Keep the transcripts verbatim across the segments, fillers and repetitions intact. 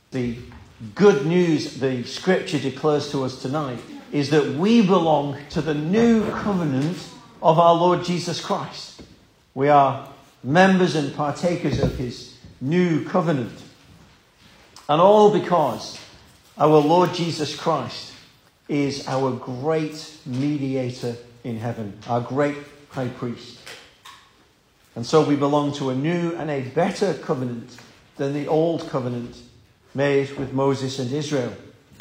the good news the Scripture declares to us tonight is that we belong to the new covenant of our Lord Jesus Christ. We are members and partakers of his new covenant. And all because our Lord Jesus Christ is our great mediator in heaven, our great high priest. And so we belong to a new and a better covenant than the old covenant made with Moses and Israel.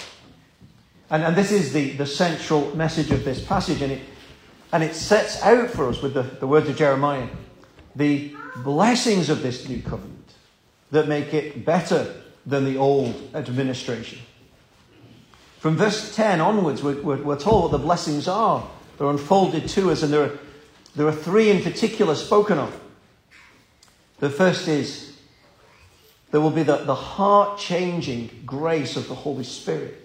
And, and this is the, the central message of this passage. And it, and it sets out for us with the, the words of Jeremiah the blessings of this new covenant that make it better than the old administration. From verse ten onwards, we're, we're, we're told what the blessings are. They're unfolded to us, and there are, there are three in particular spoken of. The first is, there will be the, the heart-changing grace of the Holy Spirit.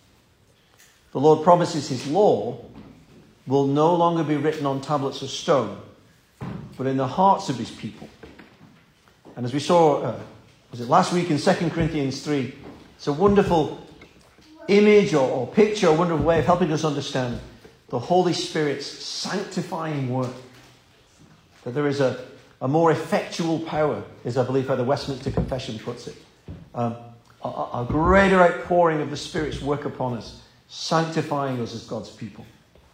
The Lord promises his law will no longer be written on tablets of stone, but in the hearts of his people. And as we saw, uh, was it last week in Second Corinthians three, it's a wonderful image or, or picture, a wonderful way of helping us understand the Holy Spirit's sanctifying work. That there is a, a more effectual power, is I believe how the Westminster Confession puts it. Um, a, a greater outpouring of the Spirit's work upon us, sanctifying us as God's people.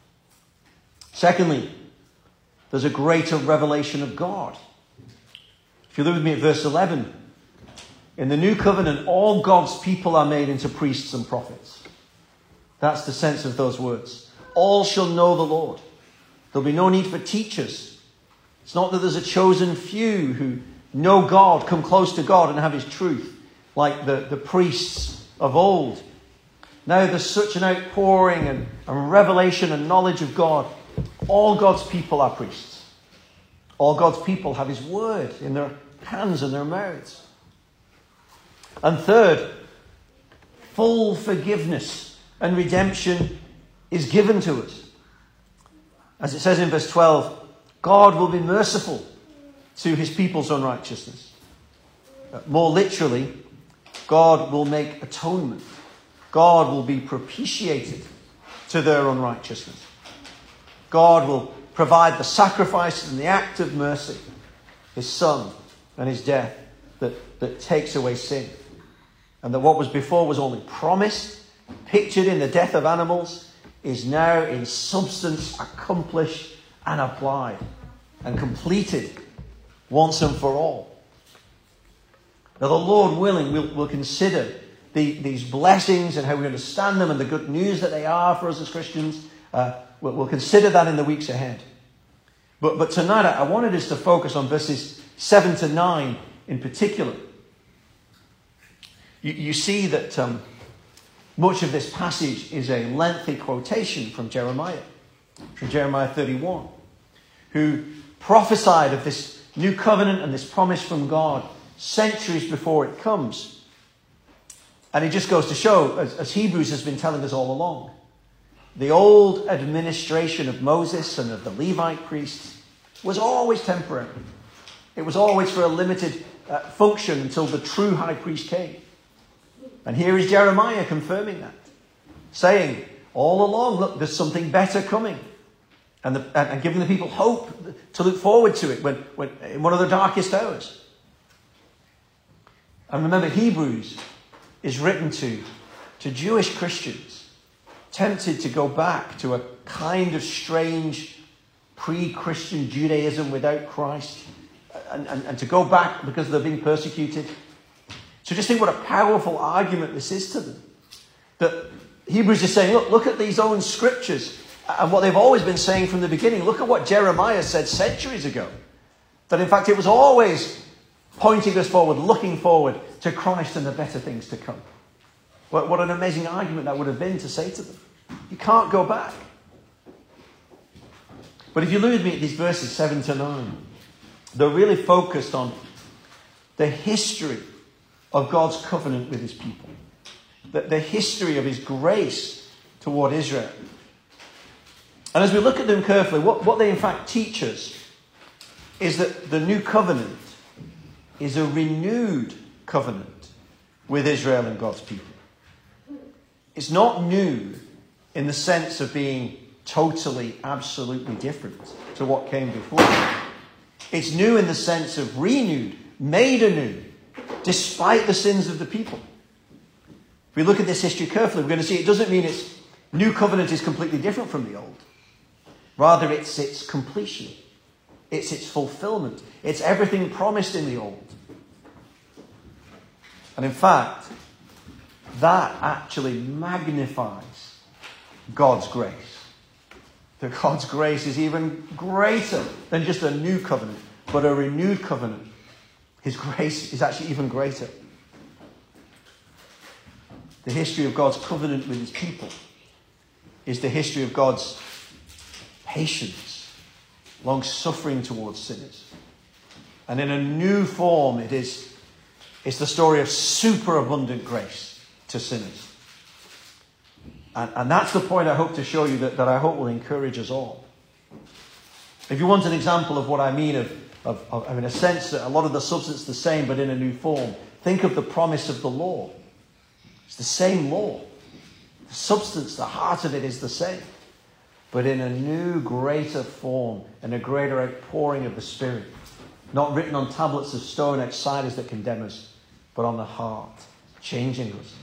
Secondly, there's a greater revelation of God. If you look with me at verse eleven, in the new covenant, all God's people are made into priests and prophets. That's the sense of those words. All shall know the Lord. There'll be no need for teachers. It's not that there's a chosen few who know God, come close to God and have his truth, like the, the priests of old. Now there's such an outpouring and, and revelation and knowledge of God. All God's people are priests. All God's people have his word in their hands and their mouths. And third, full forgiveness and redemption is given to us. As it says in verse twelve, God will be merciful to his people's unrighteousness. More literally, God will make atonement. God will be propitiated to their unrighteousness. God will provide the sacrifice and the act of mercy, his Son and his death that, that takes away sin. And that what was before was only promised, pictured in the death of animals, is now in substance accomplished and applied and completed once and for all. Now the Lord willing, we'll, we'll consider the, these blessings and how we understand them and the good news that they are for us as Christians. Uh, we'll, we'll consider that in the weeks ahead. But, but tonight I wanted us to focus on verses seven to nine in particular. You, you see that um, much of this passage is a lengthy quotation from Jeremiah, from Jeremiah thirty-one, who prophesied of this new covenant and this promise from God centuries before it comes. And it just goes to show, as, as Hebrews has been telling us all along, the old administration of Moses and of the Levite priests was always temporary. It was always for a limited uh, function until the true high priest came. And here is Jeremiah confirming that, saying all along, look, there's something better coming. And, the, and, and giving the people hope to look forward to it when, when in one of the darkest hours. And remember, Hebrews is written to, to Jewish Christians tempted to go back to a kind of strange pre-Christian Judaism without Christ, and, and, and to go back because they're being persecuted. So just think what a powerful argument this is to them. That Hebrews is saying, look, look at these own scriptures and what they've always been saying from the beginning. Look at what Jeremiah said centuries ago. That in fact it was always pointing us forward, looking forward to Christ and the better things to come. What, what an amazing argument that would have been to say to them. You can't go back. But if you look at me at these verses seven to nine, they're really focused on the history of God's covenant with his people. The, the history of his grace toward Israel. And as we look at them carefully, what, what they in fact teach us is that the new covenant is a renewed covenant with Israel and God's people. It's not new in the sense of being totally, absolutely different to what came before. It's new in the sense of renewed, made anew, despite the sins of the people. If we look at this history carefully, we're going to see it doesn't mean it's new covenant is completely different from the old. Rather, it's its completion. It's its fulfillment. It's everything promised in the old. And in fact, that actually magnifies God's grace. That God's grace is even greater than just a new covenant, but a renewed covenant. His grace is actually even greater. The history of God's covenant with his people is the history of God's patience, long-suffering towards sinners. And in a new form, it is it's the story of superabundant grace to sinners. And, and that's the point I hope to show you that, that I hope will encourage us all. If you want an example of what I mean of, of, of, I mean, a sense that a lot of the substance is the same but in a new form, think of the promise of the law. It's the same law. The substance, the heart of it is the same, but in a new, greater form and a greater outpouring of the Spirit. Not written on tablets of stone outside us that condemn us, but on the heart, changing us.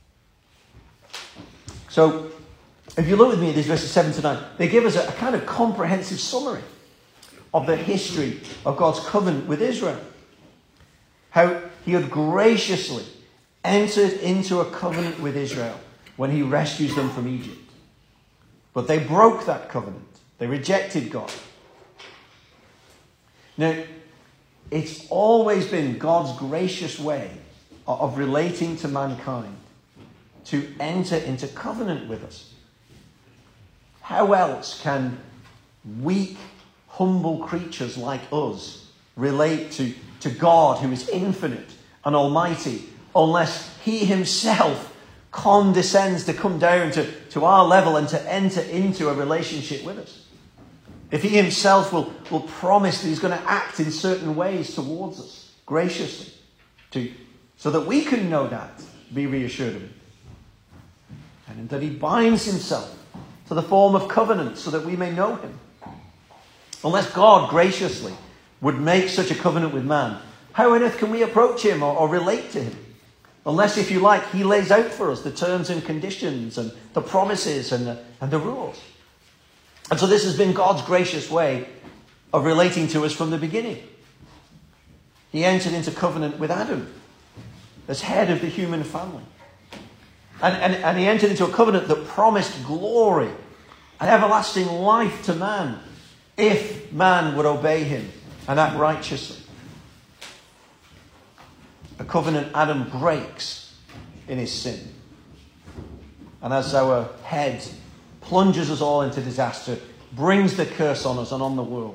So, if you look with me at these verses seven to nine, they give us a, a kind of comprehensive summary of the history of God's covenant with Israel. How he had graciously entered into a covenant with Israel when he rescues them from Egypt. But they broke that covenant. They rejected God. Now, it's always been God's gracious way of relating to mankind to enter into covenant with us. How else can weak, humble creatures like us relate to, to God who is infinite and almighty unless he himself condescends to come down to, to our level and to enter into a relationship with us? If he himself will, will promise that he's going to act in certain ways towards us, graciously, to, so that we can know that, be reassured of it. And that he binds himself to the form of covenant so that we may know him. Unless God graciously would make such a covenant with man, how on earth can we approach him or, or relate to him? Unless, if you like, he lays out for us the terms and conditions and the promises and the, and the rules. And so this has been God's gracious way of relating to us from the beginning. He entered into covenant with Adam as head of the human family. And, and, and he entered into a covenant that promised glory and everlasting life to man if man would obey him and act righteously. A covenant Adam breaks in his sin. And as our head plunges us all into disaster, brings the curse on us and on the world.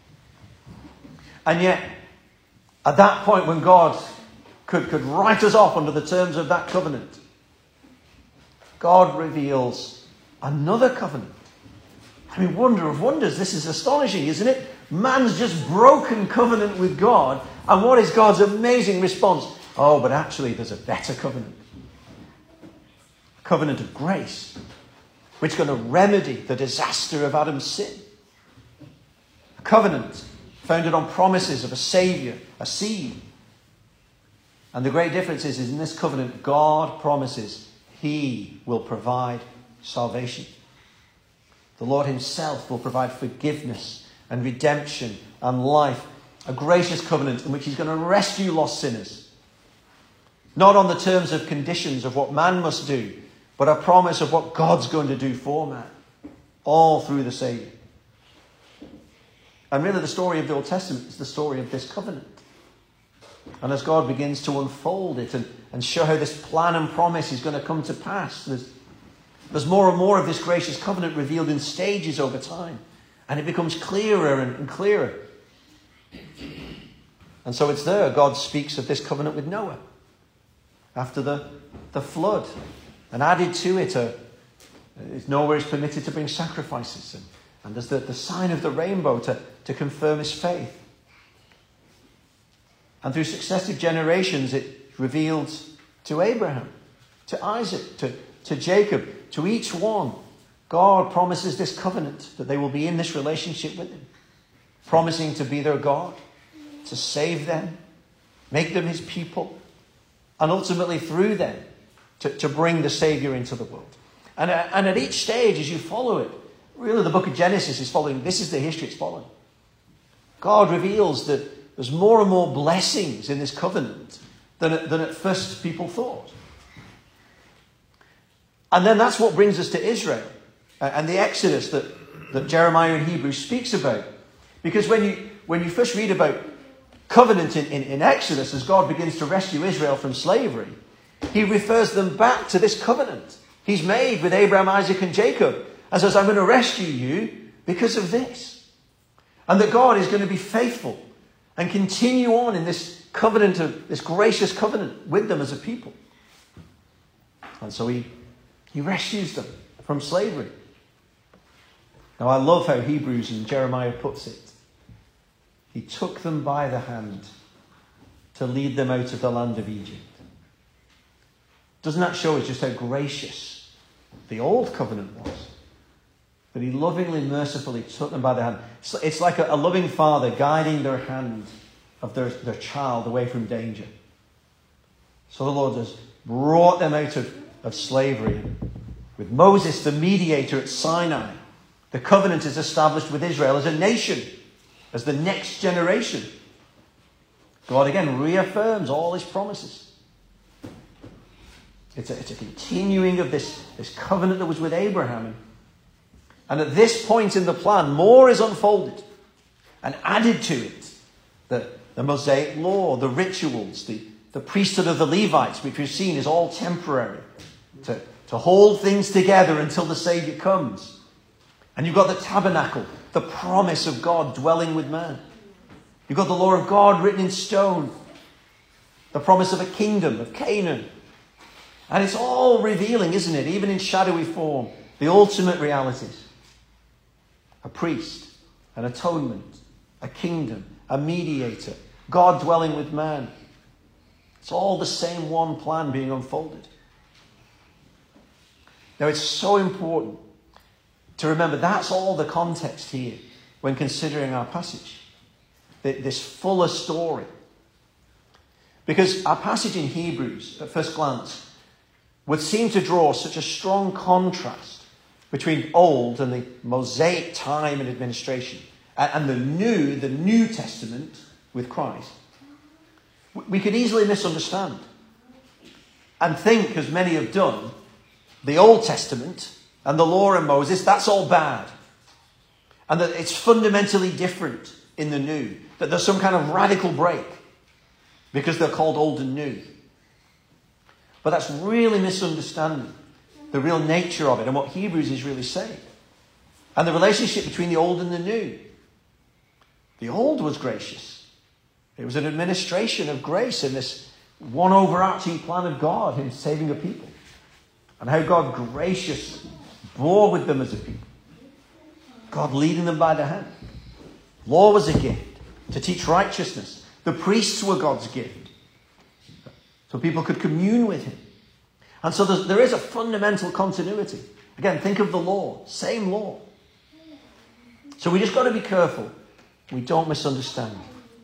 And yet, at that point when God could, could write us off under the terms of that covenant, God reveals another covenant. I mean, wonder of wonders, this is astonishing, isn't it? Man's just broken covenant with God, and what is God's amazing response? Oh, but actually there's a better covenant. A covenant of grace, which is going to remedy the disaster of Adam's sin. A covenant founded on promises of a saviour, a seed. And the great difference is, is in this covenant, God promises he will provide salvation. The Lord himself will provide forgiveness and redemption and life. A gracious covenant in which he's going to rescue lost sinners. Not on the terms of conditions of what man must do, but a promise of what God's going to do for man. All through the Saviour. And really the story of the Old Testament is the story of this covenant. And as God begins to unfold it and, and show how this plan and promise is going to come to pass, there's, there's more and more of this gracious covenant revealed in stages over time. And it becomes clearer and, and clearer. And so it's there God speaks of this covenant with Noah. After the, the flood. And added to it, a, Noah is permitted to bring sacrifices. And, and there's the, the sign of the rainbow to, to confirm his faith. And through successive generations, it revealed to Abraham, to Isaac, to, to Jacob, to each one, God promises this covenant that they will be in this relationship with him, promising to be their God, to save them, make them his people, and ultimately through them to, to bring the Savior into the world. And, uh, and at each stage, as you follow it, really the book of Genesis is following, this is the history it's following. God reveals that there's more and more blessings in this covenant than, than at first people thought. And then that's what brings us to Israel uh, and the Exodus that, that Jeremiah in Hebrews speaks about. Because when you, when you first read about covenant in, in, in Exodus, as God begins to rescue Israel from slavery, he refers them back to this covenant he's made with Abraham, Isaac, and Jacob, and says, I'm going to rescue you because of this. And that God is going to be faithful and continue on in this covenant, of this gracious covenant with them as a people. And so he, he rescues them from slavery. Now I love how Hebrews and Jeremiah puts it. He took them by the hand to lead them out of the land of Egypt. Doesn't that show us just how gracious the old covenant was? That he lovingly, mercifully took them by the hand. It's like a, a loving father guiding their hand of their, their child away from danger. So the Lord has brought them out of, of slavery. With Moses, the mediator at Sinai, the covenant is established with Israel as a nation, as the next generation. God again reaffirms all his promises. It's a, it's a continuing of this, this covenant that was with Abraham. And at this point in the plan, more is unfolded and added to it. The, the Mosaic law, the rituals, the, the priesthood of the Levites, which we've seen is all temporary, to, to hold things together until the Saviour comes. And you've got the tabernacle, the promise of God dwelling with man. You've got the law of God written in stone, the promise of a kingdom, of Canaan. And it's all revealing, isn't it, even in shadowy form, the ultimate realities. A priest, an atonement, a kingdom, a mediator, God dwelling with man. It's all the same one plan being unfolded. Now it's so important to remember that's all the context here when considering our passage. This fuller story. Because our passage in Hebrews, at first glance, would seem to draw such a strong contrast between old and the Mosaic time and administration and the new, the New Testament with Christ. We could easily misunderstand and think, as many have done, the Old Testament and the law and Moses, that's all bad. And that it's fundamentally different in the new. That there's some kind of radical break because they're called old and new. But that's really misunderstanding the real nature of it and what Hebrews is really saying. And the relationship between the old and the new. The old was gracious. It was an administration of grace in this one overarching plan of God in saving a people. And how God graciously bore with them as a people. God leading them by the hand. Law was a gift to teach righteousness. The priests were God's gift, so people could commune with him. And so there is a fundamental continuity. Again, think of the law. Same law. So we just got to be careful we don't misunderstand.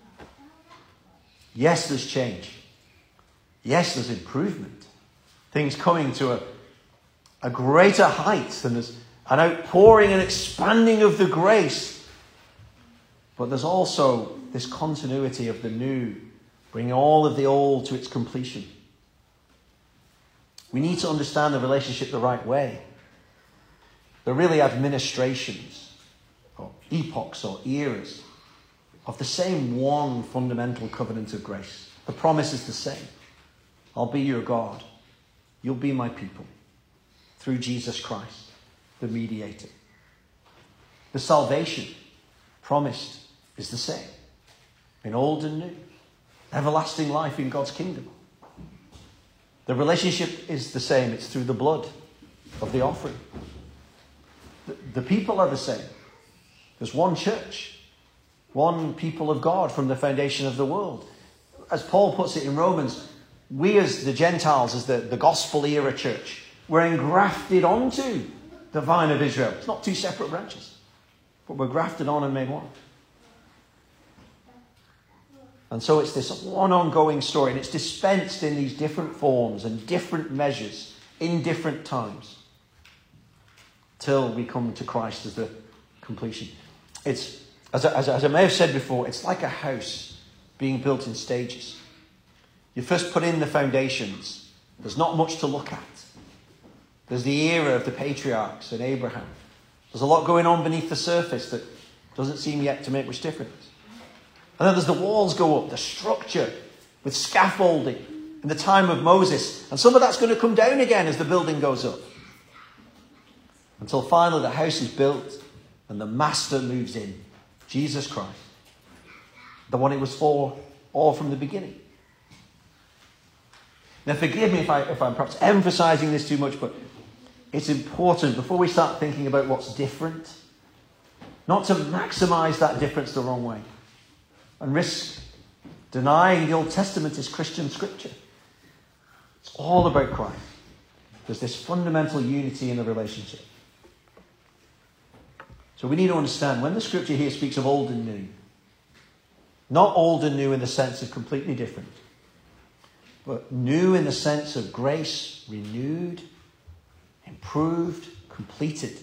Yes, there's change. Yes, there's improvement. Things coming to a, a greater height, and there's an outpouring and expanding of the grace. But there's also this continuity of the new, bringing all of the old to its completion. We need to understand the relationship the right way. They're really administrations, or epochs, or eras of the same one fundamental covenant of grace. The promise is the same. I'll be your God. You'll be my people. Through Jesus Christ, the mediator. The salvation promised is the same. In old and new. Everlasting life in God's kingdom. The relationship is the same. It's through the blood of the offering. The, the people are the same. There's one church. One people of God from the foundation of the world. As Paul puts it in Romans, we as the Gentiles, as the, the gospel era church, we're engrafted onto the vine of Israel. It's not two separate branches, but we're grafted on and made one. And so it's this one ongoing story, and it's dispensed in these different forms and different measures in different times till we come to Christ as the completion. It's, as I, as, I, as I may have said before, it's like a house being built in stages. You first put in the foundations. There's not much to look at. There's the era of the patriarchs and Abraham. There's a lot going on beneath the surface that doesn't seem yet to make much difference. And then there's the walls go up, the structure with scaffolding in the time of Moses. And some of that's going to come down again as the building goes up. Until finally the house is built and the master moves in. Jesus Christ. The one it was for all from the beginning. Now forgive me if, I, if I'm perhaps emphasizing this too much, but it's important before we start thinking about what's different, not to maximize that difference the wrong way and risk denying the Old Testament as Christian scripture. It's all about Christ. There's this fundamental unity in the relationship. So we need to understand when the scripture here speaks of old and new, not old and new in the sense of completely different, but new in the sense of grace, renewed, improved, completed.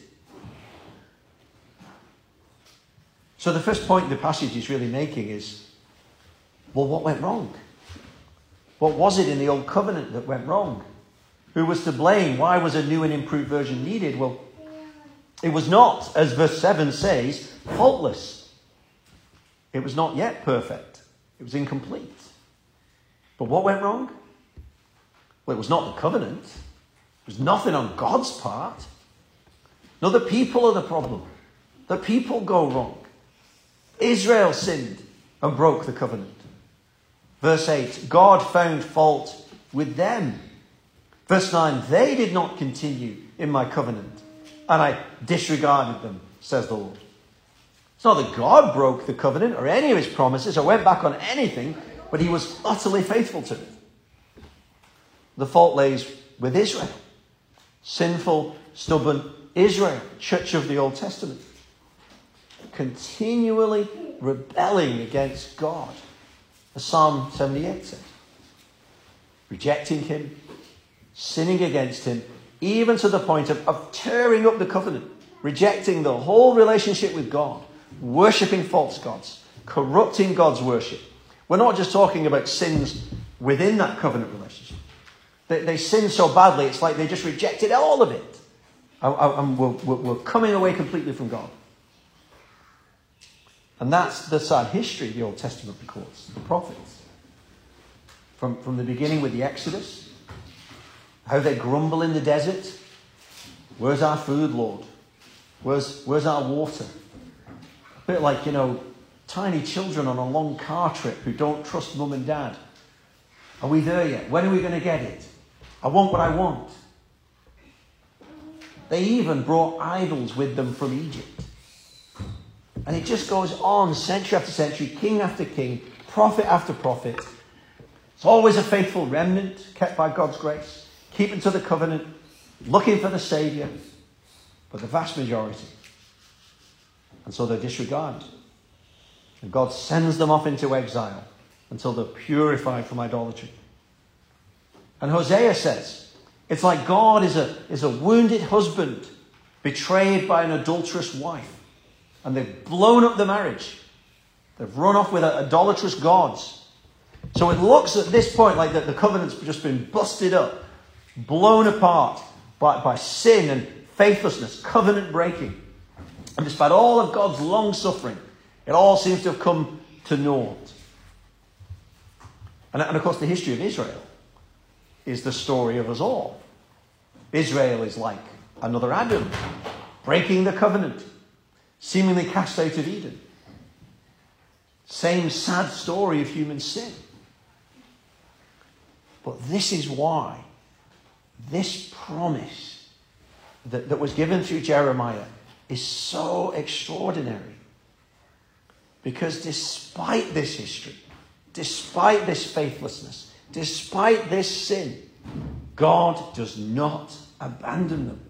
So the first point the passage is really making is, well, what went wrong? What was it in the old covenant that went wrong? Who was to blame? Why was a new and improved version needed? Well, it was not, as verse seven says, faultless. It was not yet perfect. It was incomplete. But what went wrong? Well, it was not the covenant. It was nothing on God's part. No, the people are the problem. The people go wrong. Israel sinned and broke the covenant. Verse eight, God found fault with them. Verse nine, they did not continue in my covenant, and I disregarded them, says the Lord. It's not that God broke the covenant or any of his promises or went back on anything, but he was utterly faithful to it. The fault lays with Israel. Sinful, stubborn Israel, church of the Old Testament. Continually rebelling against God. As Psalm seventy-eight says. Rejecting him, sinning against him, even to the point of, of tearing up the covenant. Rejecting the whole relationship with God. Worshipping false gods. Corrupting God's worship. We're not just talking about sins within that covenant relationship. They, they sin so badly, it's like they just rejected all of it. And, and we're, we're coming away completely from God. And that's the sad history the Old Testament records, the prophets. From, from the beginning with the Exodus, how they grumble in the desert. Where's our food, Lord? Where's, where's our water? A bit like, you know, tiny children on a long car trip who don't trust mum and dad. Are we there yet? When are we going to get it? I want what I want. They even brought idols with them from Egypt. And it just goes on century after century, king after king, prophet after prophet. It's always a faithful remnant kept by God's grace, keeping to the covenant, looking for the Saviour, but the vast majority. And so they're disregarded. And God sends them off into exile until they're purified from idolatry. And Hosea says, it's like God is a, is a wounded husband betrayed by an adulterous wife. And they've blown up the marriage. They've run off with idolatrous gods. So it looks at this point like that the covenant's just been busted up, blown apart by, by sin and faithlessness, covenant breaking. And despite all of God's long suffering, it all seems to have come to naught. And, and of course the history of Israel is the story of us all. Israel is like another Adam, breaking the covenant, seemingly cast out of Eden. Same sad story of human sin. But this is why this promise that, that was given through Jeremiah is so extraordinary. Because despite this history, despite this faithlessness, despite this sin, God does not abandon them.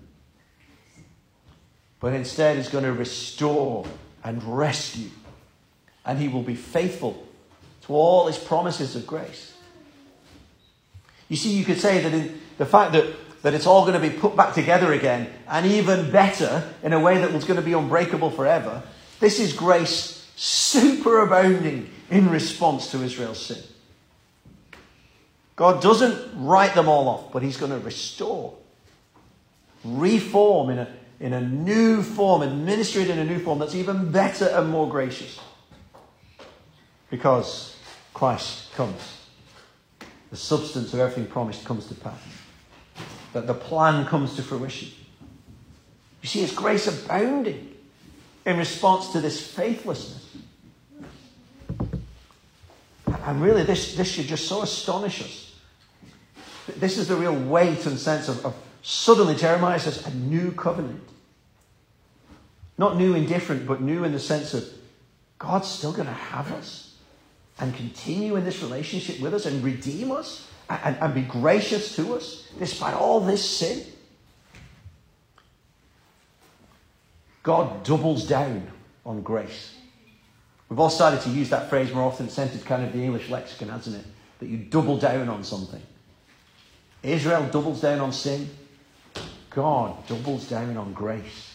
But instead is going to restore and rescue. And he will be faithful to all his promises of grace. You see, you could say that in the fact that, that it's all going to be put back together again, and even better, in a way that was going to be unbreakable forever, this is grace superabounding in response to Israel's sin. God doesn't write them all off, but he's going to restore, reform in a, in a new form, administer it in a new form that's even better and more gracious. Because Christ comes. The substance of everything promised comes to pass. That the plan comes to fruition. You see, it's grace abounding in response to this faithlessness. And really, this, this should just so astonish us. This is the real weight and sense of, of suddenly Jeremiah says a new covenant. Not new in different, but new in the sense of God's still going to have us and continue in this relationship with us and redeem us and, and be gracious to us despite all this sin. God doubles down on grace. We've all started to use that phrase more often. It's entered kind of the English lexicon, hasn't it? That you double down on something. Israel doubles down on sin. God doubles down on grace.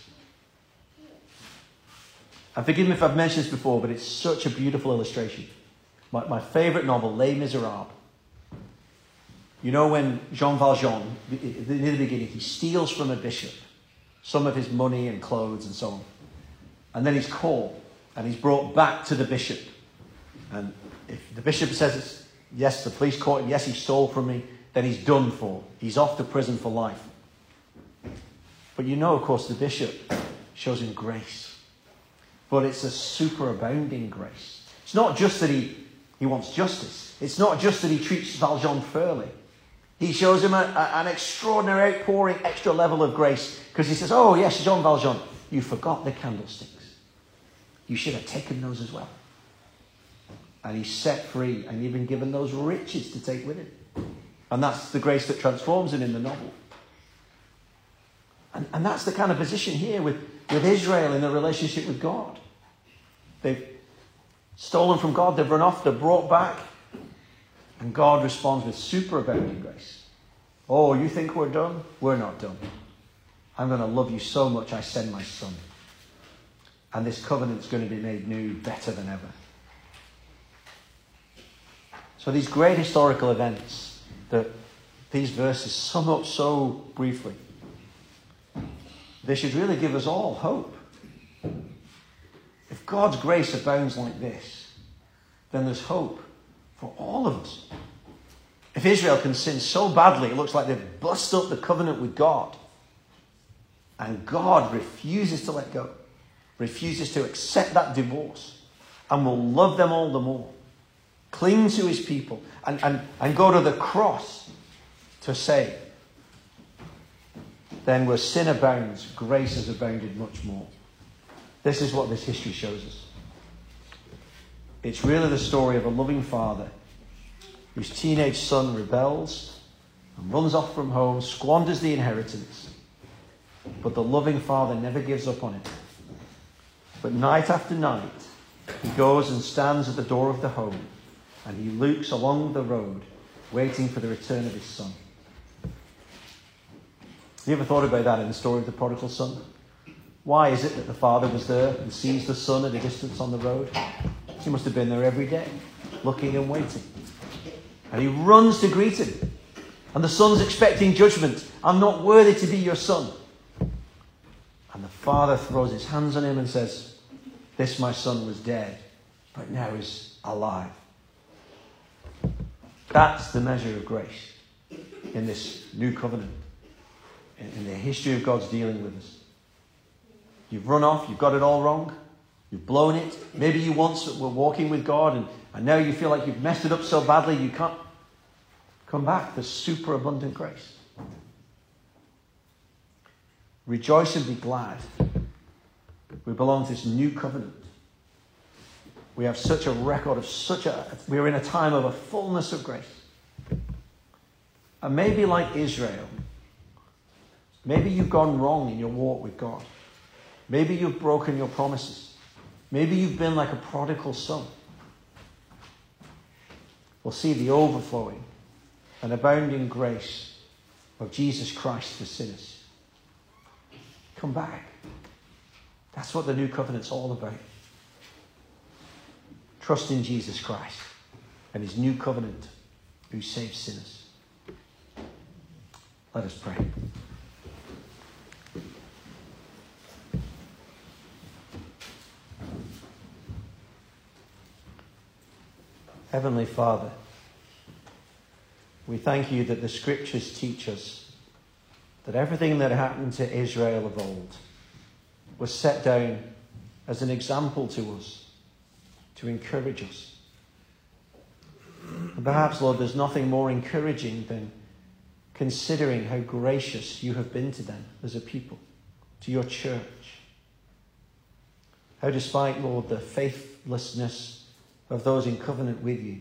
And forgive me if I've mentioned this before, but it's such a beautiful illustration. My, my favourite novel, Les Miserables. You know when Jean Valjean, near the beginning, he steals from a bishop some of his money and clothes and so on. And then he's caught and he's brought back to the bishop. And if the bishop says, it's, yes, the police caught him, yes, he stole from me, then he's done for. He's off to prison for life. But you know, of course, the bishop shows him grace. But it's a superabounding grace. It's not just that he, he wants justice. It's not just that he treats Valjean fairly. He shows him a, a, an extraordinary outpouring, extra level of grace. Because he says, oh yes, Jean Valjean, you forgot the candlesticks. You should have taken those as well. And he's set free and even given those riches to take with him. And that's the grace that transforms him in the novel. And, and that's the kind of position here with, with Israel in their relationship with God. They've stolen from God, they've run off, they're brought back. And God responds with superabounding grace. Oh, you think we're done? We're not done. I'm going to love you so much I send my son. And this covenant's going to be made new, better than ever. So these great historical events that these verses sum up so briefly, they should really give us all hope. If God's grace abounds like this, then there's hope for all of us. If Israel can sin so badly, it looks like they've busted up the covenant with God, and God refuses to let go, refuses to accept that divorce, and will love them all the more, cling to his people, and, and, and go to the cross to save, then where sin abounds, grace has abounded much more. This is what this history shows us. It's really the story of a loving father whose teenage son rebels and runs off from home, squanders the inheritance. But the loving father never gives up on it. But night after night, he goes and stands at the door of the home, and he looks along the road, waiting for the return of his son. Have you ever thought about that in the story of the prodigal son? Why is it that the father was there and sees the son at a distance on the road? He must have been there every day, looking and waiting. And he runs to greet him. And the son's expecting judgment. I'm not worthy to be your son. And the father throws his hands on him and says, this my son was dead, but now is alive. That's the measure of grace in this new covenant, in the history of God's dealing with us. You've run off, you've got it all wrong, you've blown it. Maybe you once were walking with God and, and now you feel like you've messed it up so badly you can't come back. There's superabundant grace. Rejoice and be glad. We belong to this new covenant. We have such a record of such a... We're in a time of a fullness of grace. And maybe like Israel, maybe you've gone wrong in your walk with God. Maybe you've broken your promises. Maybe you've been like a prodigal son. We'll see the overflowing and abounding grace of Jesus Christ for sinners. Come back. That's what the new covenant's all about. Trust in Jesus Christ and his new covenant who saves sinners. Let us pray. Heavenly Father, we thank you that the scriptures teach us that everything that happened to Israel of old was set down as an example to us, to encourage us. And perhaps, Lord, there's nothing more encouraging than considering how gracious you have been to them as a people, to your church. How despite, Lord, the faithlessness of those in covenant with you,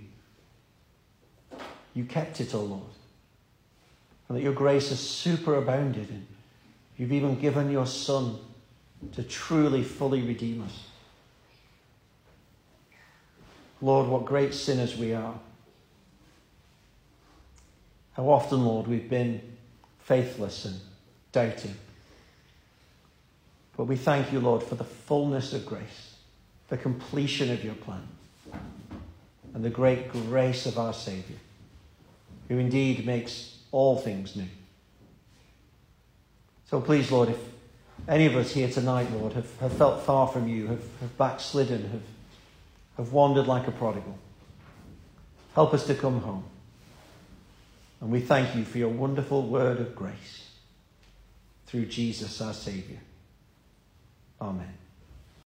you kept it, O Lord. And that your grace has superabounded and you've even given your Son to truly, fully redeem us. Lord, what great sinners we are. How often, Lord, we've been faithless and doubting. But we thank you, Lord, for the fullness of grace, the completion of your plan, and the great grace of our Saviour, who indeed makes all things new. So please, Lord, if any of us here tonight, Lord, have, have felt far from you, have, have backslidden, have, have wandered like a prodigal, help us to come home. And we thank you for your wonderful word of grace through Jesus our Saviour. Amen.